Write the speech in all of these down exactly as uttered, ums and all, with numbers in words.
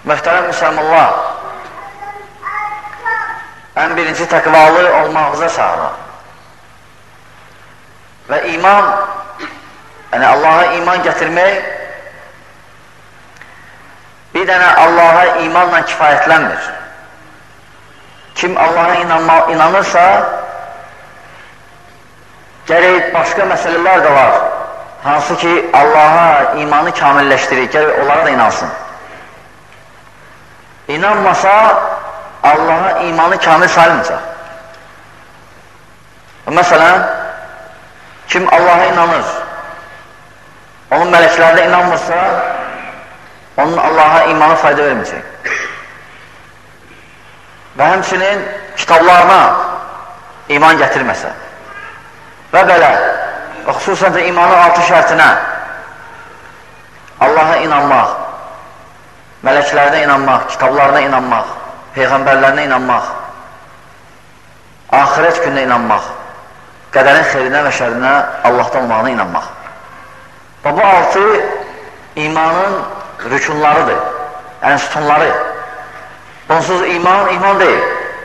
Möhtərəm müsəlmanlar, ən birinci təqvalı olmağıza çağırır. Və iman, yəni Allaha iman gətirmək, bir dənə Allaha imanla kifayətlənmir. Kim Allaha inanma, inanırsa, gərək başqa məsələlər də var, hansı ki Allaha imanı kamilləşdirir, gərək onlara da inansın. İnanmasa, Allaha imanı kamil sayılmayacaq. Məsələn, kim Allaha inanır, onun mələklərdə inanmırsa, onun Allaha imanı fayda verməyəcək. Və həmçinin kitablarına iman gətirməsə və belə, və xüsusən də imanın altı şərtinə Allaha inanmaq, mələklərdə inanmaq, kitablarına inanmaq, peyğəmbərlərinə inanmaq, axirət gününə inanmaq, qədərin xeyrinə və şərinə Allahdan olmağına inanmaq. Və bu altı imanın rükunlarıdır, yəni sütunları. Bunsuz iman, iman deyil.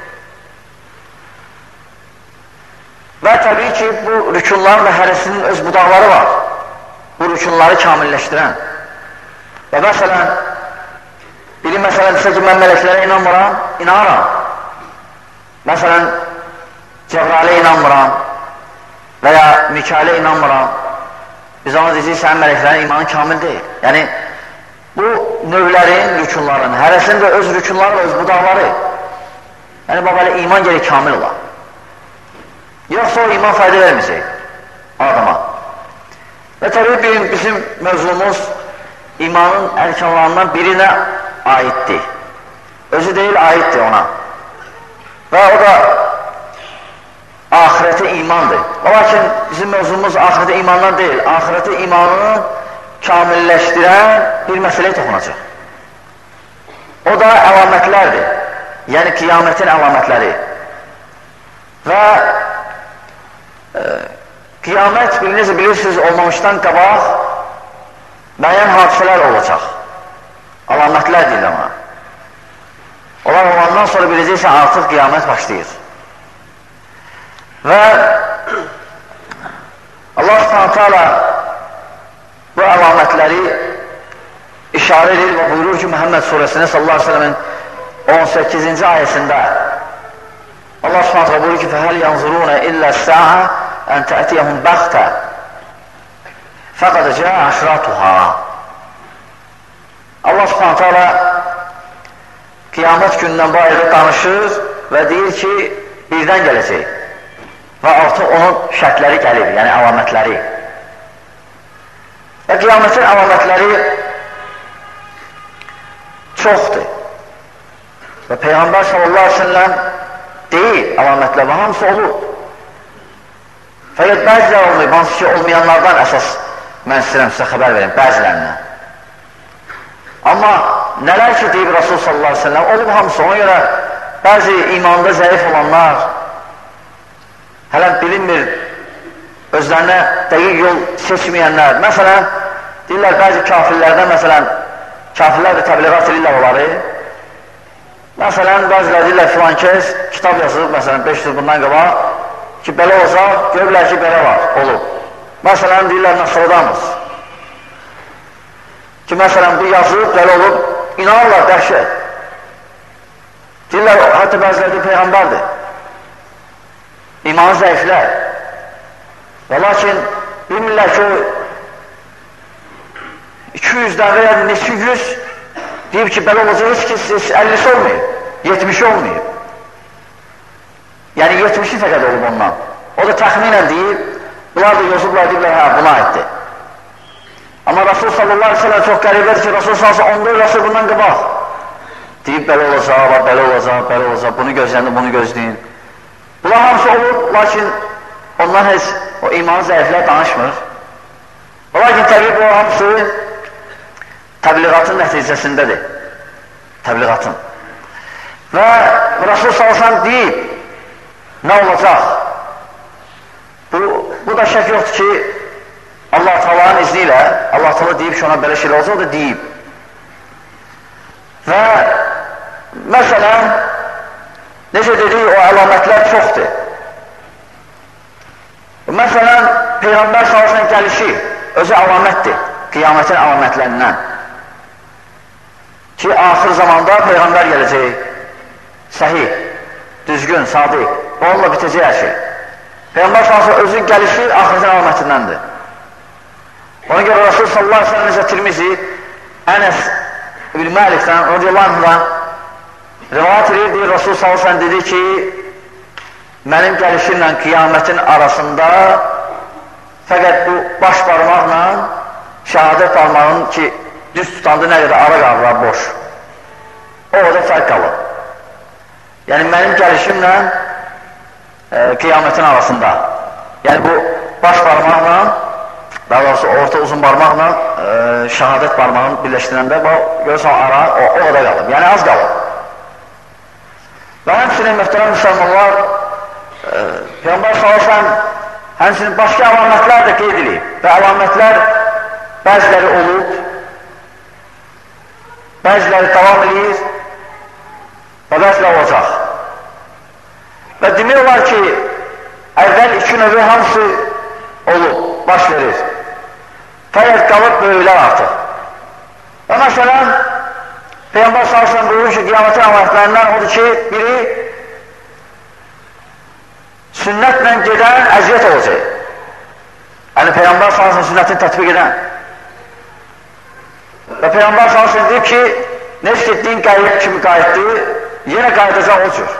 Və təbii ki, bu rükunların və hərəsinin öz budaqları var. Bu rükunları kamilləşdirən. Və məsələn, biri məsələn desə ki, mən mələklərə inanmıram, inanıram. Məsələn, Cəbrailə inanmıram və ya Mikailə inanmıram. Biz ona deyəcək, sənin mələklərin imanı kamil deyil. Yəni, bu növlərin, rükunların, hərəsinin də öz rükunları, öz budaqları. Yəni, bax, belə iman gəlir kamil olar. Yoxsa o iman fayda verməyəcək adama. Və təbii bizim mövzumuz imanın ərkanlarından birinə aiddir. Özü deyil, aiddir ona. Və o da ahirətə imandır. Lakin bizim mövzumuz ahirətə imandan deyil, ahirətə imanını kamilləşdirən bir məsələyə toxunacaq. O da əlamətlərdir, yəni qiyamətin əlamətləri. Və e, qiyamət, necə bilirsiniz, olmamışdan qabaq müəyyən hadisələr olacaq. Əlamətlər deyil ona. Onlar olandan sonra biləcəksən, artıq qiyamət başlayır. Və Allah subhanahu teala bu əlamətləri işarə edir və buyurur ki, Muhammed surəsində sallallahu aleyhi ve sellemin on səkkizinci ayəsində Allah subhanahu teala buyurur ki, فَهَلْ يَنْظُرُونَ إِلَّا السَّاعَ أَنْ تَأْتِيَهُمْ بَغْتَ فَقَدْ جَاءَ أَشْرَاطُهَا. Allah subhanahu teala qiyamət günündən bu ayədə danışır və deyir ki, birdən gələcək və artıq onun şərtləri gəlir, yəni əlamətləri. Və qiyamətin əlamətləri çoxdur. Və Peyğəmbər sallallahu aleyhi ve sellem deyil əlamətlər və hamısı olur. Fəqət bəziləri olmayıb, hansı ki olmayanlardan əsas mən istəyirəm sizə xəbər verim, bəzilərindən. Amma nələr ki deyib Rasul sallallahu aleyhi ve sellem olub hamısı, ona görə bəzi imanda zəif olanlar hələ bilinmir, özlərinə dəqiq yol seçməyənlər. Məsələn, deyirlər, bəzi kafirlərdən, məsələn, kafirlər də təbliğat edirlər onları. Məsələn, bəzilər deyirlər, filan kəs kitab yazılıb, məsələn, beş yıl bundan qabaq ki, belə olsa, görürlər ki, belə var, olub. Məsələn, deyirlər, Nasradamus ki, məsələn, bu yazılıb, belə olub, inanırlar, dəhşət. Deyirlər, hətta bəzilər də Peyğəmbərdir. İmanı zəiflər. Və lakin bilmirlər ki, iki yüzdən və ya neçə yüz deyib ki, belə olacaq ki, əllici olmayıb, yetmişi olmayıb. Yəni, yetmişi fəqət olub ondan. O da təxminən deyib, bunlar da yazıblar, deyiblər, hə, buna aiddir. Amma Rasul sallallahu aleyhi ve sellem çox qəribədir ki, Rasul sallallahu aleyhi ve sellem on dörd əsr bundan qabaq deyib, belə olacaq, belə olacaq, belə olacaq, bunu gözləyin, bunu gözləyin. Bunlar hamısı olur, lakin ondan heç o imanı zəiflər danışmır. Lakin təbii bu hamısı təbliğatın nəticəsindədir. Təbliğatın. Və Rasul sallallahu aleyhi ve sellem deyib, nə olacaq? Bu, bu da şək yoxdur ki, Allah-u Teala'nın izni ilə, Allah-u Teala deyib ki, ona belə şeylər olacaq, o da deyib. Və məsələn, necə dedik, o əlamətlər çoxdur. Məsələn, Peyğəmbər sallallahu gəlişi özü əlamətdir, qiyamətin əlamətlərindən. Ki, axır zamanda Peyğəmbər gələcək, səhih, düzgün, sadiq, onunla bitəcək hər şey. Peyğəmbər sallallahu özü gəlişi axırın əlamətindəndir. Ona görə Rasul sallallahu aleyhi ve sellem necə Tirmizi, Ənəs İbn Məlikdən, radiyallahu anhudan rivayət edir, deyir, Rasul sallallahu aleyhi ve sellem dedi ki, mənim gəlişimlə qiyamətin arasında fəqət bu baş barmaqla şəhadət barmağının ki, düz tutandı nə qədər ara qalırlar, boş. O da fərq qalır. Yəni, mənim gəlişimlə e, qiyamətin arasında. Yəni, bu baş barmaqla, daha doğrusu orta uzun barmaqla e, şəhadət barmağını birləşdirəndə, görürsən, ara o, o da qalır. Yəni, az qalır. Və həmçinin mühtərəm müsəlmanlar, e, Peyğəmbər sallallahu əleyhi və səlləm həmçinin başqa əlamətlər də qeyd edilib və əlamətlər bəziləri olub, bəziləri davam edir və bəziləri olacaq. Və demək olar ki, əvvəl iki növü hamısı olub, baş verir. Fəqət qalıb böyüklər artıq. Və məsələn, Peyğəmbər sallallahu əleyhi və səlləm buyurur ki, qiyamətin əlamətlərindən odur ki, biri sünnətlə gedən əziyyət olacaq. Yəni, Peyğəmbər sallallahu əleyhi və səlləm sünnətini tətbiq edən. Və Peyğəmbər sallallahu əleyhi və səlləm deyib ki, necə ki, din qayıb kimi qayıtdı, yenə qayıdacaq o cür.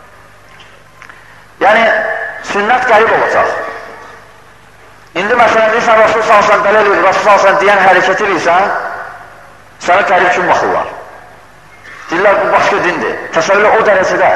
Yəni, sünnət qərib olacaq. İndi məsələn, deyirsən, Rasul sallallahu əleyhi və səlləm belə eləyir, Rasul sallallahu əleyhi və səlləm deyən hərəkəti eləyirsən, sənə qərib kimi baxırlar. Deyirlər, bu başqa dindir. Təsəvvürlə o dərəcədə.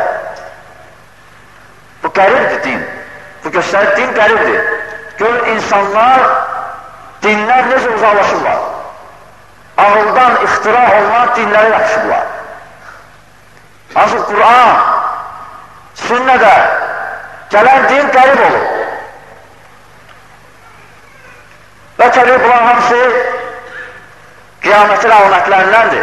Bu qəribdir din. Bu göstərir, din qəribdir. Gör, insanlar, dinlər necə uzaqlaşırlar. Ağıldan ixtira olunan dinlərə yaxşıdırlar. Ancaq Qur'an, sünnədə gələn din qərib olur. Və təbii bunlar hamısı qiyamətin əlamətlərindəndir.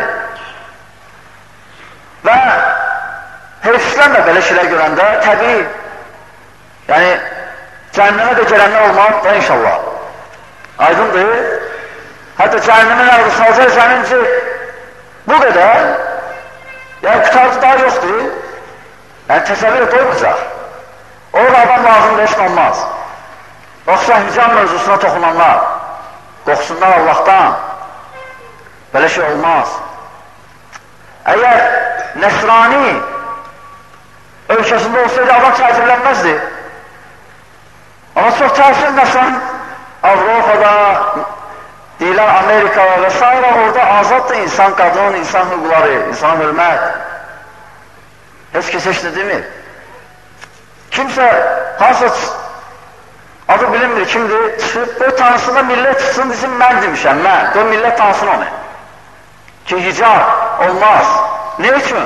Və heyfsizlənmə belə şeylər görəndə təbii, yəni cəhənnəmə də gələnlər olmaq da inşallah. Aydındır. Hətta cəhənnəmin arada salacaq cəhənnəmci bu qədər, yəni qutarcı daha yoxdur. Yəni təsəvvürə doymayacaq. Orada adam lazımdır, heç olmaz. Yoxsa hicab mövzusuna toxunanlar, qorxsunlar Allahdan, belə şey olmaz. Əgər Nəsrani ölkəsində olsaydı, adam təsirlənməzdi. Amma çox təsir Nəsran Avropada, deyilər Amerikada və s. orada azaddır insan, qadın, insan hüquqları, insan hörmət. Heç kəs heç nə demir. Kimsə, hansı adı bilinmir, kimdir, çıxıb, o tanısında millət çıxsın, desin, mən demişəm, mən. O millət tanısın onu. Ki, hicab olmaz. Ne üçün?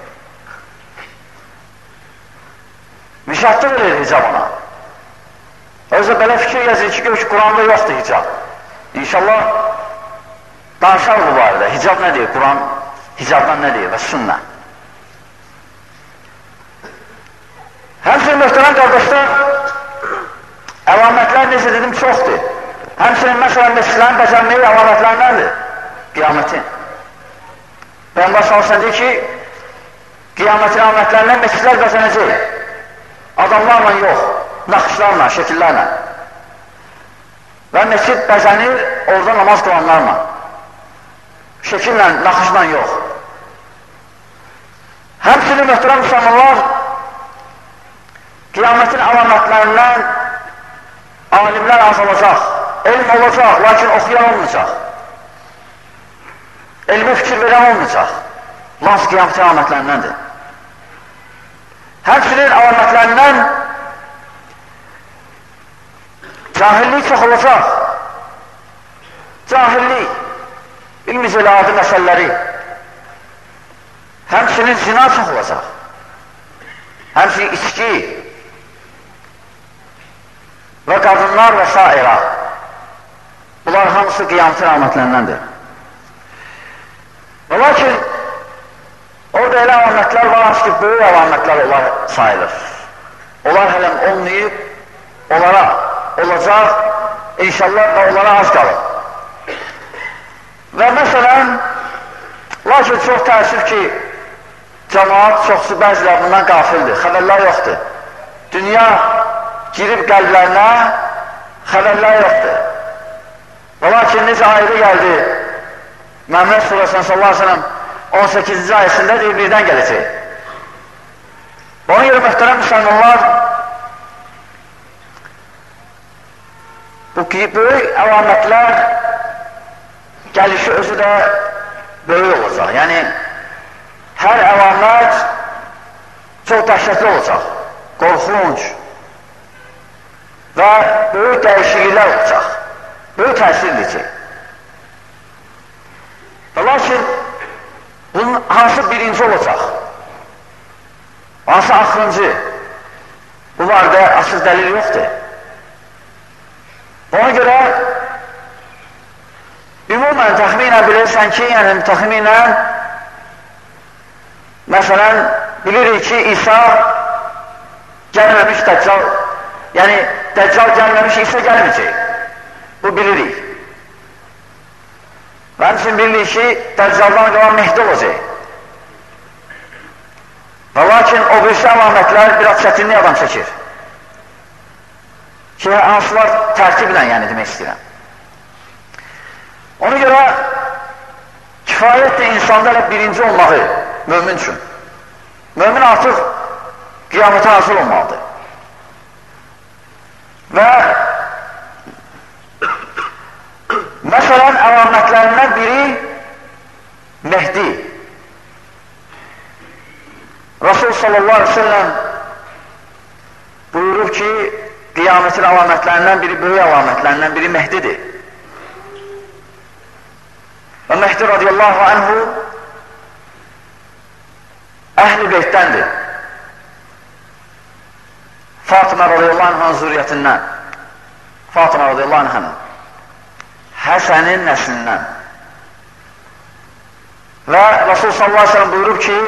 Müşahdə verir hicab ona. Özə belə fikir yazır ki, ki Quranda yoxdur hicab. İnşallah danışar bu barədə. Hicab nə deyir? Quran hicabdan nə deyir? Və sünnə. Həmçinin möhtərəm qardaşlar, əlamətlər necə dedim çoxdur. Həmçinin məsələn məsələrin bəcənməyi əlamətlərindəndir. Qiyamətin. Peyğəmbər sallallahu əleyhi və səlləm deyir ki, qiyamətin əlamətlərindən məscidlər bəzənəcək. Adamlarla yox, naxışlarla, şəkillərlə. Və məscid bəzənir orada namaz qılanlarla. Şəkillə, naxışla yox. Həmçinin möhtərəm müsəlmanlar, qiyamətin əlamətlərindən alimlər azalacaq, elm olacaq, lakin oxuyan olmayacaq. Elmi fikir verən olmayacaq. Lans qiyamətin əlamətlərindəndir. Həmçinin əlamətlərindən cahillik çox olacaq. Cahillik, bilmiz elə adi məsələləri. Həmçinin zina çox olacaq. Həmçinin içki və qadınlar və s. Bunlar hamısı qiyamətin əlamətlərindəndir. Və lakin hansı ki, böyük əlamətlər onlar sayılır. Onlar hələm olmayıb, onlara olacaq, inşallah da onlara az qalır. Və məsələn, lakin çox təəssüf ki, cəmaat çoxsu bəzilə bundan qafildir, xəbərlər yoxdur. Dünya girib qəlblərinə, xəbərlər yoxdur. Və lakin necə ayrı gəldi, Məhəmməd Surəsinin sallallahu aleyhi ve sellem on səkkizinci ayəsində deyir, birdən gələcək. Ona görə möhtərəm müsəlmanlar, bu böyük əlamətlər gəlişi özü də böyük olacaq. Yəni, hər əlamət çox dəhşətli olacaq, qorxunc və böyük dəyişikliklər olacaq, böyük təsirdir ki. Və lakin, bunun hansı birinci olacaq, hansı axırıncı, bu barədə açıq dəlil yoxdur. Ona görə, ümumən təxminən bilirsən ki, yəni təxminən, məsələn, bilirik ki, İsa gəlməmiş Dəccal, yəni Dəccal gəlməmiş İsa gəlməyəcək. Bu bilirik. Və üçün bilirik ki, Dəccaldan qalan Mehdi olacaq. Və lakin o birisi əlamətlər biraz çətinlik adam çəkir. Ki, hansılar tərtiblə, yəni demək istəyirəm. Ona görə kifayətdir insanda elə birinci olmağı mömin üçün. Mömin artıq qiyamətə hazır olmalıdır. Və məsələn, əlamətlərindən biri Mehdi. Rasul sallallahu aleyhi ve sellem buyurur ki, qiyamətin əlamətlərindən biri, böyük əlamətlərindən biri Mehdidir. Və Mehdi radiyallahu anhu əhl-i beytdəndir. Fatıma radiyallahu anh'ın zürriyyətindən. Fatıma radiyallahu anh'ın Həsənin nəslindən. Və Rasul sallallahu aleyhi ve sellem buyurub ki,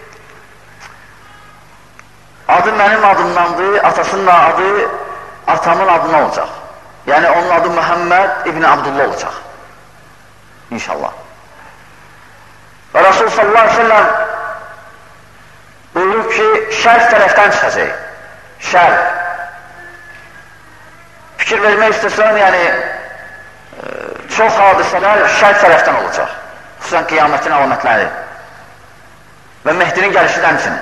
adı mənim adımdandır, atasının adı atamın adına olacaq. Yəni onun adı Muhammed İbn Abdullah olacaq. İnşallah. Və Rasul sallallahu aleyhi ve sellem buyurub ki, şərq tərəfdən çıxacaq. Şərq. Fikir vermək istəsən, yəni çox hadisələr şərq tərəfdən olacaq. Xüsusən qiyamətin əlamətləri. Və Mehdinin gəlişi də həmçinin.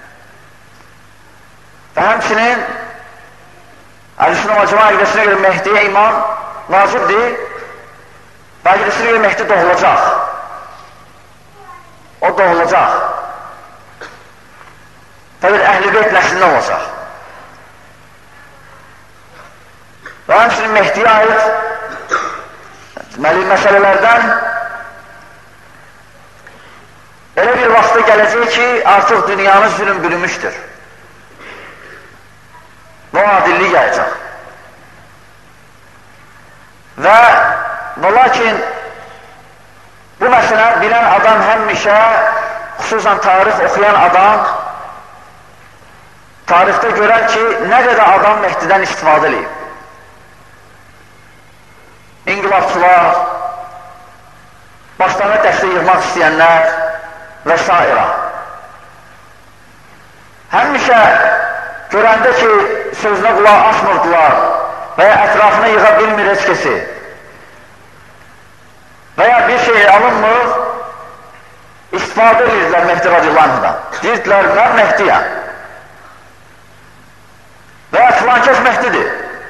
Və həmçinin Əhl-i-Sünnə və Cəmaət əqidəsinə görə Mehdiyə iman vacibdir və əqidəsinə görə Mehdi doğulacaq. O doğulacaq. Təbii Əhl-i Beyt nəslindən olacaq. Və həmçinin Mehdiyə aid deməli məsələlərdən elə bir vaxtda gələcək ki, artıq dünyanın zülüm bürümüşdür. Və adillik gələcək. Və və lakin bu məsələ bilən adam həmişə, xüsusən tarix oxuyan adam tarixdə görər ki, nə qədər adam Mehdidən istifadə edib. İnqilabçılar, başlarına dəstək yığmaq istəyənlər və s. Həmişə görəndə ki, sözünə qulaq asmırdılar və ya ətrafına yığa bilmir heç kəsi və ya bir şey alınmır, istifadə edirlər Mehdi radiyallahu anhudan. Deyirdilər, mən Mehdiyəm və ya filankəs Mehdidir.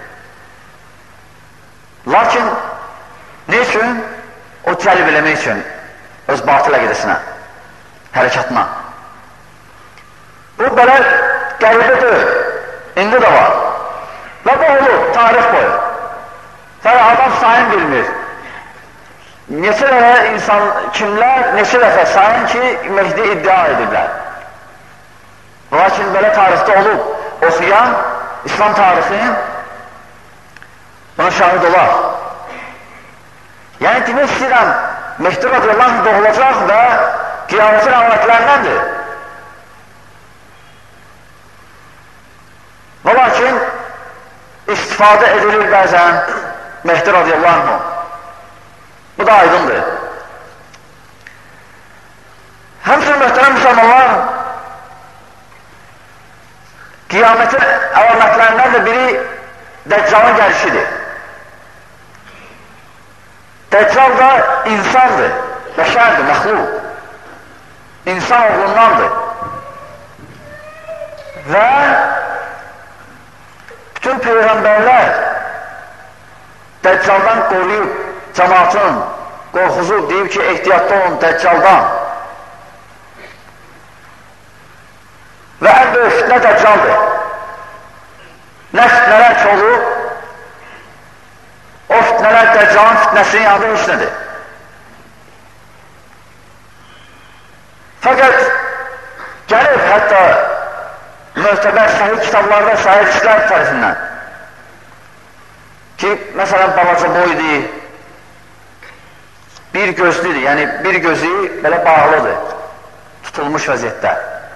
Lakin ne üçün? O cəlb eləmək üçün öz batıl əqidəsinə, hərəkatına. Bu belə qəribə deyil, indi də var. Və bu olur, tarix boyu. Sonra adam sayın bilmir. Neçə dəfə insan, kimlər neçə dəfə sayın ki, Mehdi iddia edirlər. Lakin belə tarixdə olub, oxuyan İslam tarixinin buna şahid olar. Yəni demək istəyirəm, Mehdi radiyallahu anh doğulacaq və qiyamətin əlamətlərindəndir. istifadə edilir bəzən Mehdi radiyallahu anh. Bu da aydındır. Həmçinin möhtərəm müsəlmanlar, qiyamətin əlamətlərindən də biri Dəccalın gəlişidir. Dəccal da insandır, bəşərdir, məxluq. İnsan oğlundandır. Və bütün peyğəmbərlər Dəccaldan qoruyub, cəmaatın qorxuzub, deyib ki, ehtiyatlı olun Dəccaldan. Və ən böyük fitnə Dəccaldır. Nə fitnələr ki olub, o fitnələr Dəccalın fitnəsinin yanında heç nədir. Fəqət gəlib hətta möhtəbər sahih kitablarda, sahih işlər tərəfindən ki, məsələn, balaca boydur, bir gözlüdür, yəni bir gözü belə bağlıdır, tutulmuş vəziyyətdə.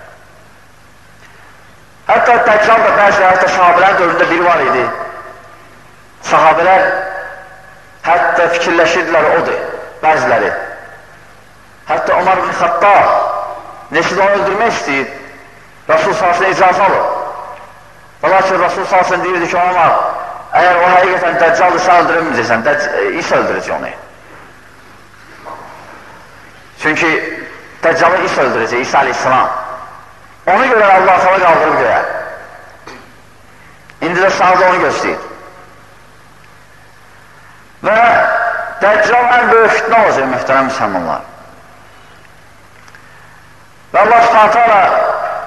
Hətta Dəccal da bəzi, hətta sahabələrin dövründə biri var idi. Sahabələr hətta fikirləşirdilər, odur, bəziləri. Hətta Ömər ibn Xattab neçə onu öldürmək istəyib, Rasul salsın icazə alır. Lakin Rasul salsın deyirdi ki, Ömər, əgər o həqiqətən Dəccaldır, sən öldürməyəcəksən, İsa öldürəcək onu. Çünki Dəccalı İsa öldürəcək, İsa aleyhissalam. Onu görə Allah sana qaldırıb göyə. İndi də sağda onu göstəyir. Və Dəccal ən böyük fitnə olacaq, möhtərəm müsəlmanlar. Və Allah subhanahu ta'ala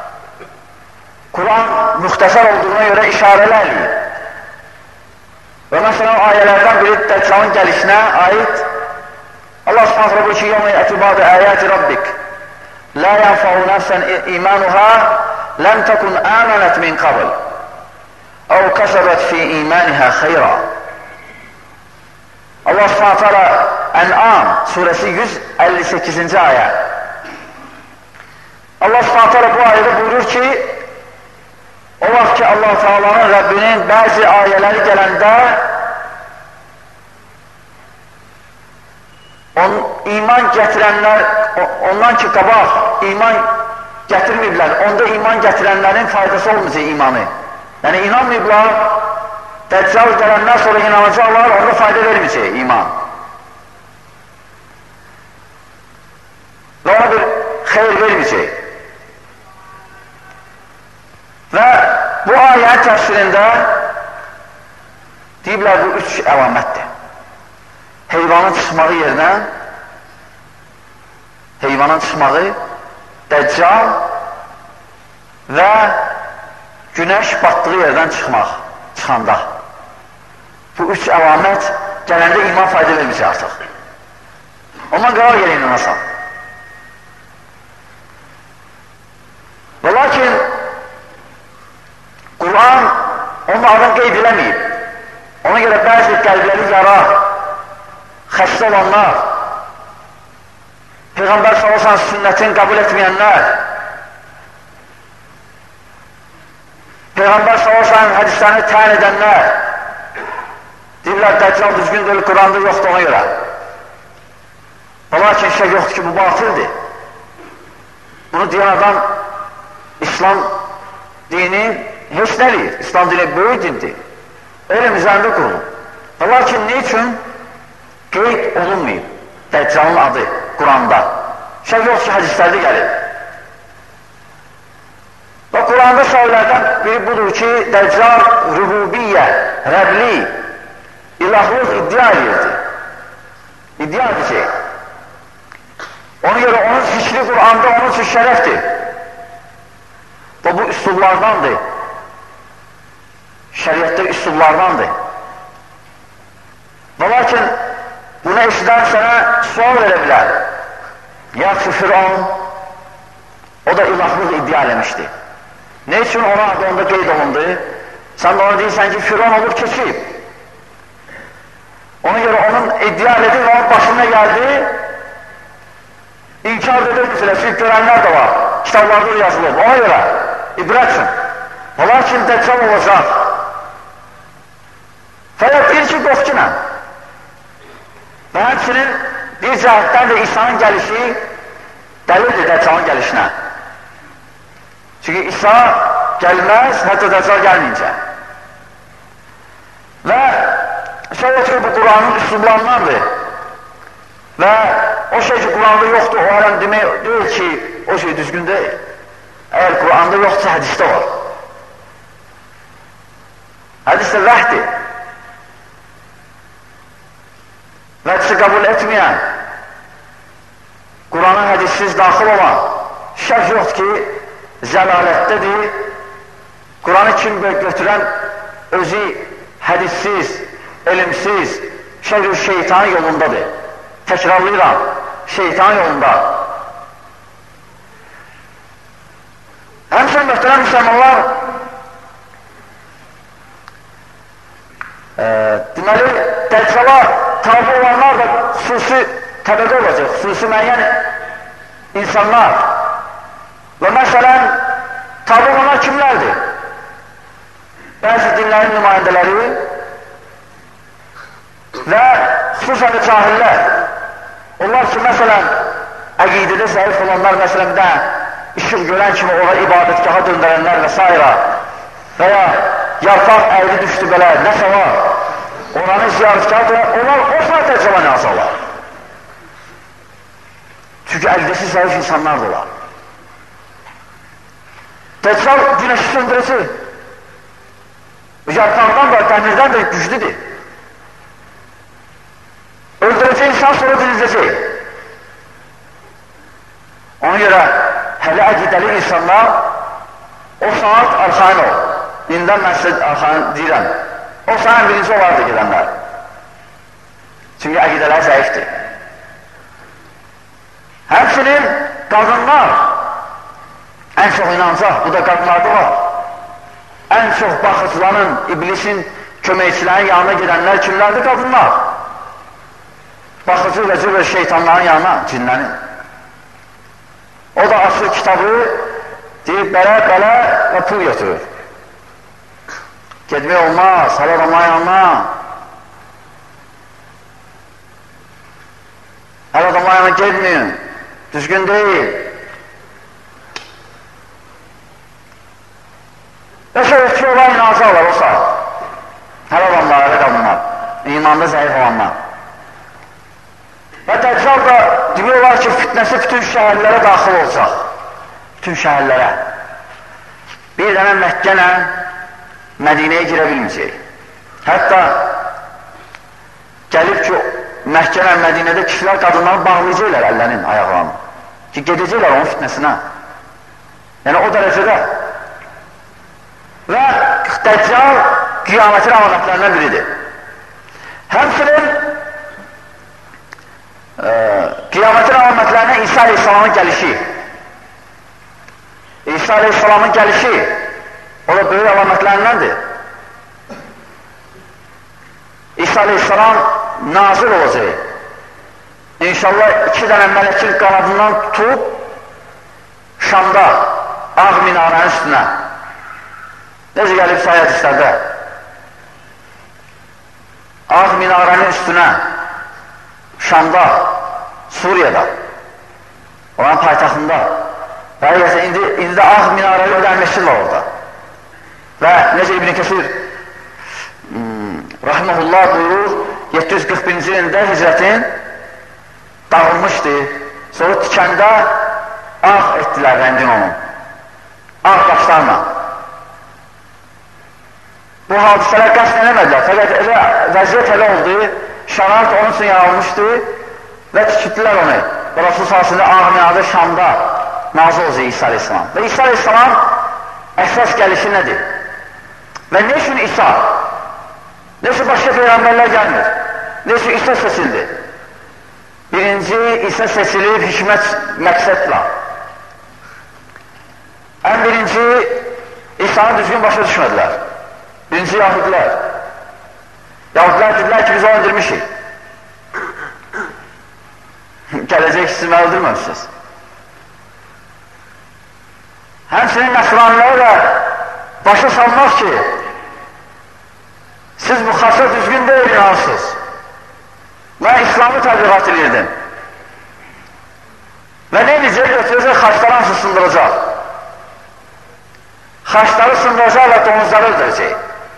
Quran müxtəsər olduğuna görə işarələr eləyir. Və məsələn, ayələrdən biri Dəccalın gəlişinə aid Allah subhanahu ta'ala buyur ki, yevmə yətibadə əyəti Rabbik la yanfa'u nəfsən imanuha ləm təkun əmənət min qabl əv kəsəbət fi imanihə xeyra. Allah subhanahu ta'ala Ən'am surəsi yüz əlli səkkizinci ayə. Allah subhanahu ta'ala bu ayədə buyurur ki, o vaxt ki Allah Teala'nın Rəbbinin bəzi ayələri gələndə on, iman gətirənlər, ondan ki qabaq iman gətirməyiblər, onda iman gətirənlərin faydası olmayacaq imanı. Yəni inanmayıblar, Dəccal gələndən sonra inanacaqlar, onda fayda verməyəcək iman. Və ona bir xeyr verməyəcək. Və bu ayənin təfsirində deyiblər, bu üç əlamətdir. Heyvanın çıxmağı yerinə, heyvanın çıxmağı, Dəccal və günəş batdığı yerdən çıxmaq, çıxanda. Bu üç əlamət gələndə iman fayda verməyəcək artıq. Ondan qarar yerə inanasan. Və lakin Quran onun adını qeyd eləməyib. Ona görə bəzi qəlbləri yara, xəstə olanlar, Peyğəmbər sallallahu əleyhi sünnətini qəbul etməyənlər, Peyğəmbər sallallahu əleyhi hədislərini təyin edənlər deyirlər, Dəccal düzgün deyil, Quranda yoxdur ona görə. Lakin şey yoxdur ki, bu batildir. Bunu deyən adam İslam dini heç nədir? İslam dini böyük dindir. Elm üzərində qurulur. Lakin ne üçün qeyd olunmayıb Dəccalın adı Quranda? Şey yoxdur ki, hədislərdə gəlir. Və Quranda söylərdən biri budur ki, Dəccal rububiyyə, Rəbli, ilahlıq iddia edirdi. İddia edəcək. Ona görə onun zikri Quranda onun üçün şərəfdir. Və bu üsullardandır. Şəriətdə üsullardandır. Və lakin buna eşidən sənə sual verə bilər. Ya ki, Firon, o da ilahlıq iddia eləmişdi. Ne üçün ona adı onda qeyd olundu? Sən də ona deyirsən ki, Firon olub keçib. Ona görə onun iddia edib və onun başına gəldi, inkar edir məsələ, çünki görənlər də var, kitablarda yazılıb. Ona görə, ibrətsin. Lakin Dəccal olacaq. Fəqət deyir ki, qorxunam. Və həmçinin bir cəhətdən də İsa'nın gəlişi dəlildir Dəccalın gəlişinə. Çünki İsa gəlməz, hətta Dəccal gəlməyincə. Və şöyle ki, bu Qur'anın üslublarındandır. Və o şey ki, Qur'anda yoxdur, o aləm demək deyil ki, o şey düzgün deyil. Əgər Qur'anda yoxdursa, hədisdə var. Hədisdə vəhdir. Vədisi qəbul etməyən, Qur'ana hədissiz daxil olan, şək yoxdur ki, zəlalətdədir. Qur'anı kim götürən özü hədissiz, elmsiz, şər-ü şeytan yolundadır. Təkrarlayıram, şeytan yolunda. Həmçinin möhtərəm müsəlmanlar, e, deməli, Dəccala tabi olanlar da xüsusi təbəqə olacaq, xüsusi müəyyən insanlar. Və məsələn, tabi olanlar kimlərdir? Bəzi dinlərin nümayəndələri və xüsusən də cahillər. Onlar ki, məsələn, əqidədə zəif olanlar, məsələn, də işıq görən kimi ona ibadətgaha döndərənlər və s. və ya yarpaq əyri düşdü belə, nəsə var, onların ziyarətgahı, onlar o saat Dəccala nə azarlar. Çünki əqidəsi zəif insanlardır onlar. Dəccal günəşi söndürəcək. Yarpaqdan da, dəmirdən də güclüdür. Öldürəcək insan sonra diriləcək. Ona görə hələ əqidəli insanlar o saat arxain ol. İndən mən sizə arxain deyirəm. O saat birinci olardı gedənlər. Çünki əqidələr zəifdir. Həmçinin qadınlar ən çox inanacaq, bu da qadınlarda var. Ən çox baxıcıların, iblisin köməkçilərin yanına gedənlər kimlərdir? Qadınlar. Baxıcı və cübə şeytanların yanına, cinlənin. O da açır kitabı, deyib belə, belə və pul götürür. Gedmək olmaz, hələ adamlar yanına. Hələ adamlar yanına gedməyin, düzgün deyil. Və şöyle ki, olar inanacaqlar o saat. Hələ adamlar, hələ qadınlar, imanda zəif olanlar. Və Dəccal da demək olar ki, fitnəsi bütün şəhərlərə daxil olacaq. Bütün şəhərlərə. Bir dənə Məkkənə Mədinəyə girə bilməyəcək. Hətta gəlib ki, Məkkənə Mədinədə kişilər qadınları bağlayacaqlar əllərin, ayaqlarını. Ki, gedəcəklər onun fitnəsinə. Yəni o dərəcədə. Və Dəccal qiyamətin əlamətlərindən biridir. Həmçinin e, qiyamətin əlamətlərindən İsa Aleyhisselamın gəlişi. İsa Aleyhisselamın gəlişi o da böyük əlamətlərindəndir. İsa Aleyhisselam nazir olacaq. İnşallah iki dənə mələkin qanadından tutub Şamda, Ağ minarənin üstünə. Necə gəlib sayı hədislərdə? Ağ minarənin üstünə, Şamda, Suriyada, olan paytaxtında. Və indi, indi də Ağ minarəli ödənməşdir var orada. Və necə İbn-i Kəsir hmm, Rahiməhullah buyurur, yeddi yüz qırx birinci ilində hicrətin dağılmışdı. Sonra tikəndə ağ etdilər rəngin onun. Ağ başlarla. Bu hadisələr qəsd eləmədilər. Fəqət elə vəziyyət elə oldu, şərait onun üçün yaralmışdı və tikitdilər onu. Və Rasul sahasında Ağ minarədə Şamda nazil olacaq İsa Aleyhisselam. Və İsa Aleyhisselam əsas gəlişi nədir? Və ne üçün İsa? Ne üçün başqa peyğəmbərlər gəlmir? Ne üçün İsa seçildi? Birinci, İsa seçilib hikmət məqsədlə. Ən birinci, İsa'nı düzgün başa düşmədilər. Birinci, Yahudilər. Yahudilər dedilər ki, biz onu öldürmüşük. Gələcək siz məni öldürməmişsiniz. Həmçinin Nəsraniləri də başa salmaq ki, siz bu xasa düzgün deyil inansınız. Mən İslamı təbliğat edirdim. Və nə edəcək? Götürəcək, xaçları hansı sındıracaq. Xaçları sındıracaq və domuzları öldürəcək.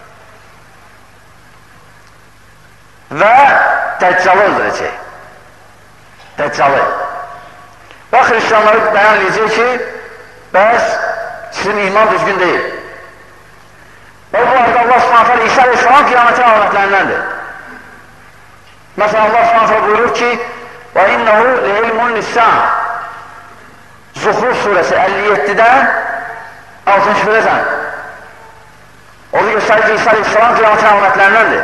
Və Dəccalı öldürəcək. Dəccalı. Və xristiyanları bəyanlayacaq ki, bəs sizin iman düzgün deyil. Və bu arada Allah subhanətə alə İsa aleyhissalam qiyamətin alamətlərindəndir. Məsələn, Allah subhanətə alə buyurur ki, وَاِنَّهُ لِعِلْمٌ لِسَّانِ Zuhruf surəsi əlli yeddidən altıncı verəcəm. Onu göstərir ki, İsa aleyhissalam qiyamətin alamətlərindəndir.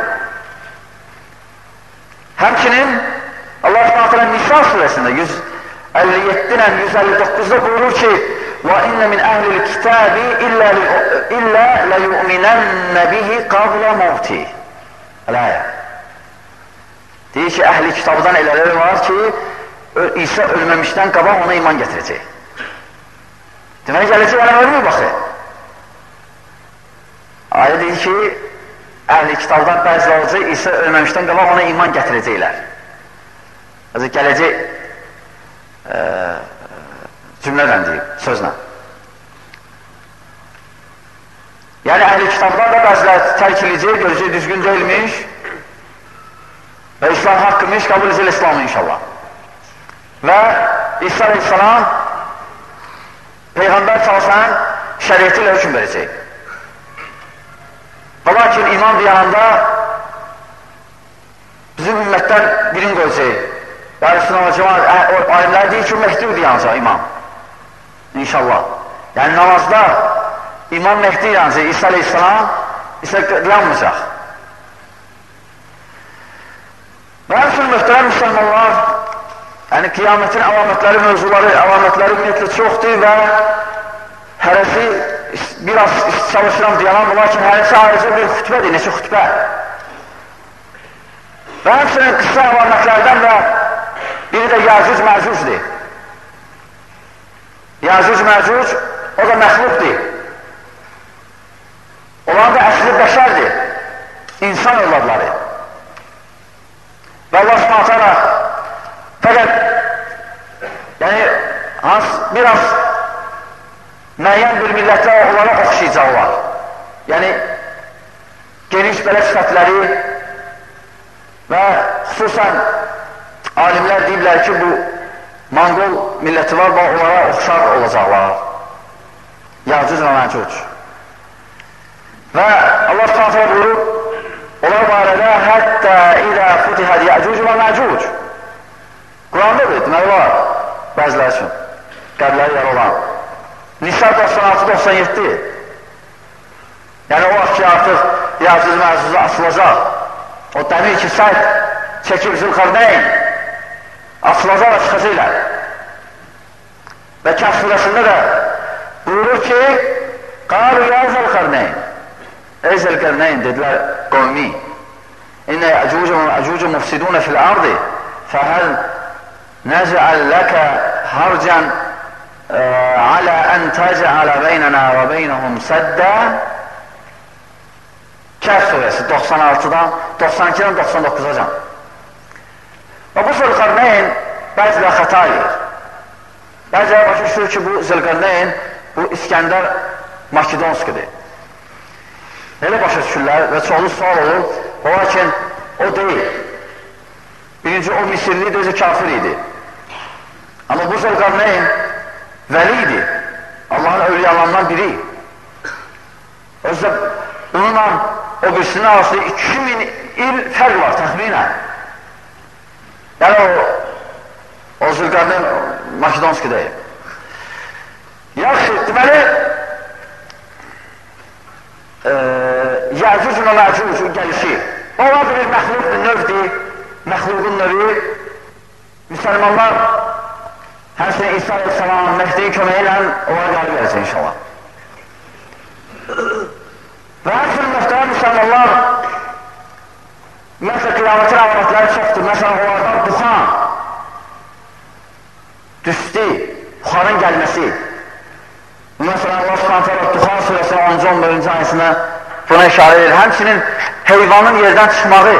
Həmçinin Allah subhanətə alə Nisa surəsində yüz əlli yeddidən yüz əlli doqquzda buyurur ki, وَاِنَّ مِنْ أَهْلِ الْكِتَابِ إِلَّا لَيُؤْمِنَنَّ بِهِ قَبْلَ مَوْتِهِ Əl-əyə. Deyir ki, əhl-i kitabdan elələri var ki, İsa ölməmişdən qabaq ona iman gətirəcək. Deməli, gələcək ələm ölmür, baxı. Ayə deyir ki, əhl-i kitabdan bəzi olacaq, İsa ölməmişdən qabaq ona iman gətirəcəklər. Azı gələcək e, cümlədən deyib, sözlə. Yəni, əhl-i kitabdan da bəzilər tərk edəcək, görəcək düzgün deyilmiş və İslam haqqımış, qəbul edəcək İslamı inşallah. Və İsa aleyhissalam Peyğəmbər çalışan şəriyyəti ilə hökm verəcək. Və lakin iman diyanında bizim ümmətdən birini qoyacaq. Yəni, alimlər deyir ki, Mehdi diyanacaq imam. İnşallah. Yəni, namazda İmam Mehdi diyanacaq, İsa aleyhissalam isə diyanmayacaq. Və həmçinin mühtərəm müsəlmanlar, yəni qiyamətin əlamətləri, mövzuları, əlamətləri ümumiyyətlə çoxdur və hərəsi biraz çalışıram deyalan, lakin hərəsi ayrıca bir xütbədir, neçə xütbə. Və həmçinin qısa əlamətlərdən də biri də Yəcuc Məcucdir. Yəcuc Məcuc, o da məxluqdir. Olan da əsli bəşərdir, insan evladları. Və Allah subhanətə alə fəqət yəni, biraz müəyyən bir millətlə onlara oxşayacaqlar. Yəni, geniş belə sifətləri və xüsusən alimlər deyiblər ki, bu Manqol milləti var və onlara oxşar olacaqlar. Yəcuc və Məcuc. Və Allah s.ə.v. buyurur, onlar barədə həttə ilə futihəd Yəcuc və Məcuc. Qurandadır, deməli var, bəzilər üçün, qəbləri yer olan. Nisa doxsan altı doxsan yeddi. Yəni, o vaxt ki, artıq Yəcuc Məcuc'a açılacaq. O dəmir ki, səhət çəkib Zülqarneyn açılacaq və çıxacaqlar. Və Kəhf surəsində də buyurur ki, qalu ya Zülqarneyn. Ey Zülqarneyn, dedilər qovmi. İnnə Yəcuc mufsidunə fil ardı fəhəl nec'al ləkə harcan alə ən təcəalə beynənə və beynəhum səddə. Kəhf surəsi doxsan altıdan doxsan ikidən doxsan doqquza. Və bu Zülqarneyn bəzilə xəta edir. Bəzilə başa düşür ki, bu Zülqarneyn bu İskəndər Makedonskidir. Belə başa düşürlər və çoxlu sual olur, o lakin o deyil. Birinci, o Misirli deyəcək kafir idi. Amma bu Zülqarneyn vəli idi, Allahın övliyalarından biri. Özdə bununla o birisinin arasında iki min il fərq var təxminən. Yəni o, o Zülqarneyn Makedonski deyil. Yaxşı, deməli, e, Yəcuc və Məcuc gəlişi. Onlar da bir məxluqdur, növdir, məxluqun növü. Müsəlmanlar həmçinin İsa aleyhissalam Mehdi'nin köməyi ilə onlara qalib verəcək inşallah. Və həmçinin mühtərəm müsəlmanlar Məsələn, qiyamətin əlamətləri çoxdur. Məsələn, onlardan buxan, düstü, buxarın gəlməsi. Məsələn, Allah subhanətə alə Duxan surəsinin onuncu on birinci ayəsində buna işarə edir. Həmçinin heyvanın yerdən çıxmağı.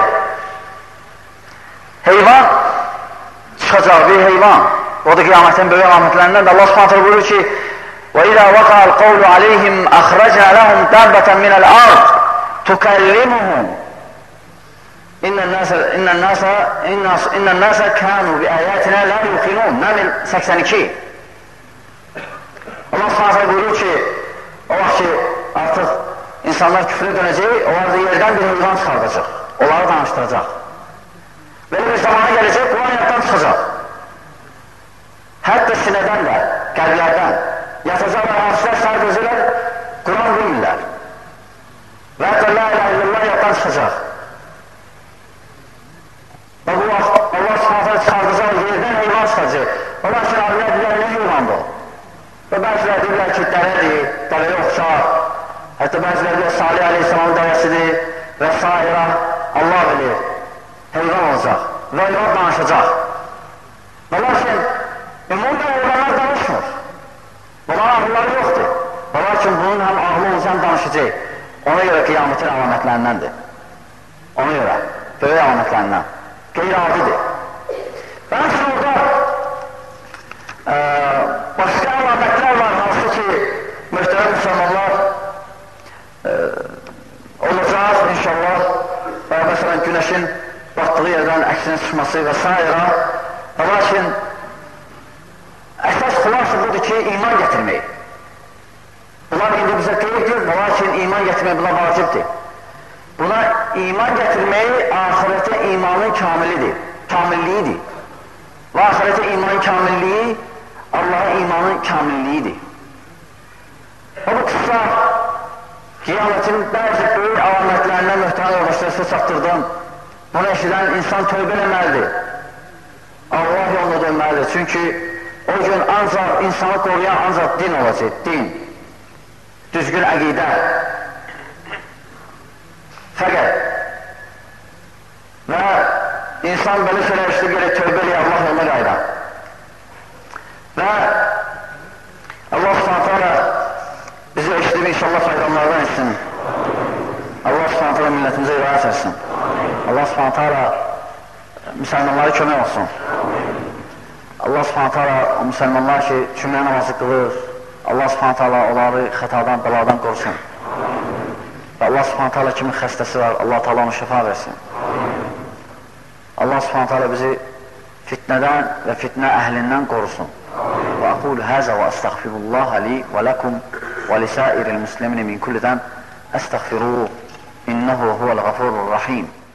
Heyvan çıxacaq bir heyvan. O da qiyamətin böyük əlamətlərindən də Allah Subhanahu taala buyurur ki: وَإِذَا وَقَعَ الْقَوْلُ عَلَيْهِمْ أَخْرَجْنَا لَهُمْ دَابَّةً مِنَ الْأَرْضِ تُكَلِّمُهُمْ إِنَّ النَّاسَ إِنَّ النَّاسَ إِنَّ النَّاسَ كَانُوا بِآيَاتِنَا لَا يُوقِنُونَ Nəml səksən iki. Allah Subhanahu taala buyurur ki, o vaxt ki artıq insanlar küfrə dönəcək, onlar da yerdən bir heyvan çıxardacaq, onları danışdıracaq. Belə bir zamana gələcək, Quran həyatdan çıxacaq. Hətta sinədən də, qəlblərdən yatacaqlar, hansılar sahib özürlər, Quran bilmirlər. Və hətta la ilahe illallah həyatdan çıxacaq. Və bu vaxt Allah Subhanahu çıxardacaq, yerdən heyvan çıxacaq. Allah üçün alimlər deyirlər, nə heyvandır? Və bəzilər deyirlər ki, dəvədir, dəvəyə oxşar. Hətta bəzilər deyirlər, Salih Aleyhisselamın dəvəsidir və s. Allah bilir, heyvan olacaq və heyvan danışacaq. Və lakin, ümumda heyvanlar danışmır. Bunların ağılları yoxdur. Və lakin bunun həm ağlı olacaq, həm danışacaq. Ona görə qiyamətin əlamətlərindəndir. Ona görə, böyük əlamətlərindən. Qeyri-adidir. Və həmçin orada e, başqa əlamətlər var, hansı ki, möhtərəm müsəlmanlar e, olacaq inşallah. Və məsələn, günəşin batdığı yerdən əksinin çıxması və s. Və lakin, əsas xulası budur ki, iman gətirmək. Bunlar indi bizə qeybdir, və lakin iman gətirmək buna vacibdir. Buna iman gətirmək ahirətə imanın kamilidir, kamilliyidir. Və ahirətə imanın kamilliyi Allah'a imanın kamilliyidir. Və bu qısa qiyamətin bəzi böyük əlamətlərindən möhtərəm yoldaşlar sizə çatdırdım. Bunu eşidən insan tövbə eləməlidir. Allah yoluna dönməlidir. Çünki o gün ancaq insanı qoruyan ancaq din olacaq, din. Düzgün əqidə. Fəqət. Və insan belə şeylər işdə gerək tövbə eləyək, Allah yoluna qayda. Və Allah Subhanahu taala bizi eşidib inşallah faydalardan etsin. Allah Subhanahu taala millətimizə irayət etsin. Allah Subhanahu taala müsəlmanlara kömək olsun. Allah Subhanahu taala o müsəlmanlar ki, cümlə namazı qılır, Allah Subhanahu taala onları xətadan, bəladan qorusun. Və Allah Subhanahu taala kimin xəstəsi var, Allah taala onu şəfa versin. Allah Subhanahu taala bizi fitnədən və fitnə əhlindən qorusun. Və aqulu həzə və əstəğfirullah li və ləkum və lisəiril müslimin min kulli zəm əstəğfiruhu innehu huvəl-ğafurur-rahim.